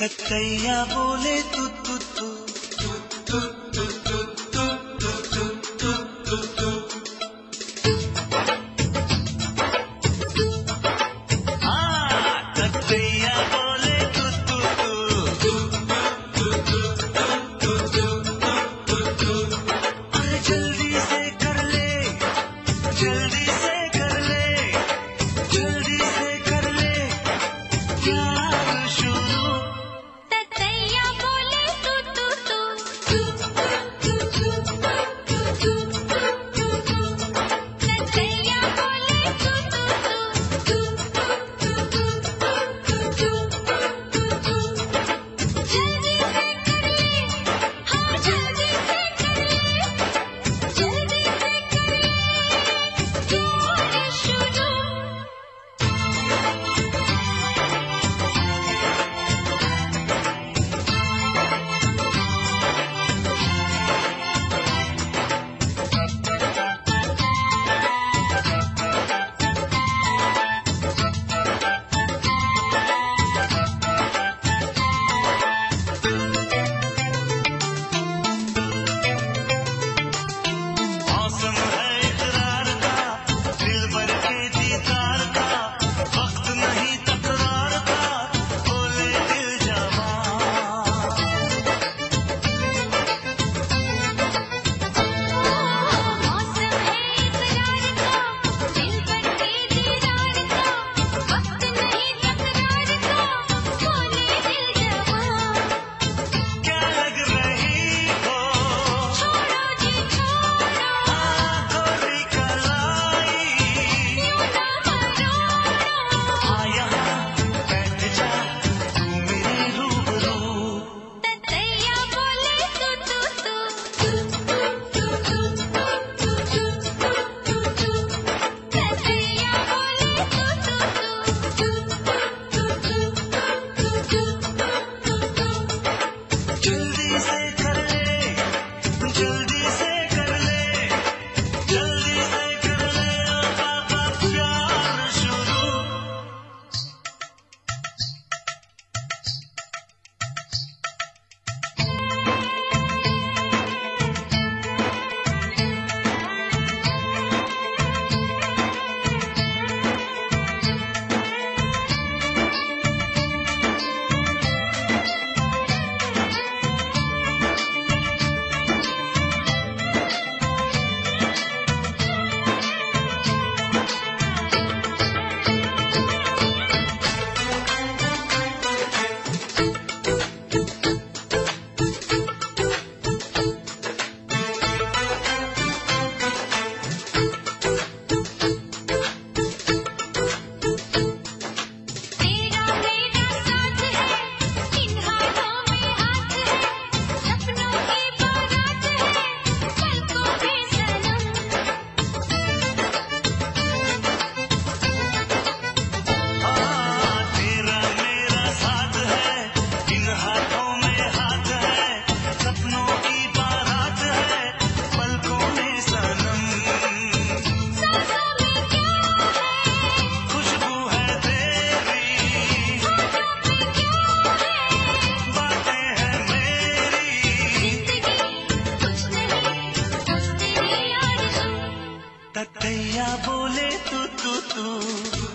ततैया बोले तू तू तू तू तू तू तू तू तू तू तू। हाँ, ततैया बोले तू तू तू तू तू तू तू तू। अरे जल्दी से कर ले, जल्दी से कर ले, जल्दी से कर ले प्यार शुरू। ततैया बोले तू तू तू तू तू तू तू तू। ततैया बोले तू तू तू तू तू तू। जल्दी से कर ले, हाँ जल्दी से कर ले, जल्दी से कर ले प्यार शुरू। मौसम है इकरार का, दिल भर के दीदार का, वक्त नहीं तकरार का, बोले दिल जवां। मौसम है इकरार का, दिल भर के दीदार का, वक्त नहीं तकरार का, बोले दिल जवां। क्या लग रही हो छोड़ो जी छोड़ो, गोरी कलाई, यूं ना मरोड़ो। आ यहाँ बैठ जा तू मेरे रूबरू। ततैया बोले तू तू तू तू तू तू। ततैया बोले तू तू तू। जल्दी से कर ले, जल्दी से कर ले, जल्दी से कर ले बाबा प्यार शुरू। तेरा मेरा साथ है, इन हाथों में हाथ है, सपनों की बारात है, पलकों में सनम। हाँ, तेरा मेरा साथ है, इन हाथों में हाथ है, सपनों की बारात है, पलकों में सनम। सांसों में क्या है, खुशबू है तेरी, होठों पे क्या है, बातें हैं मेरी, जिंदगी कुछ नहीं बस तेरी आरज़ू। ततैया बोले तू तू तू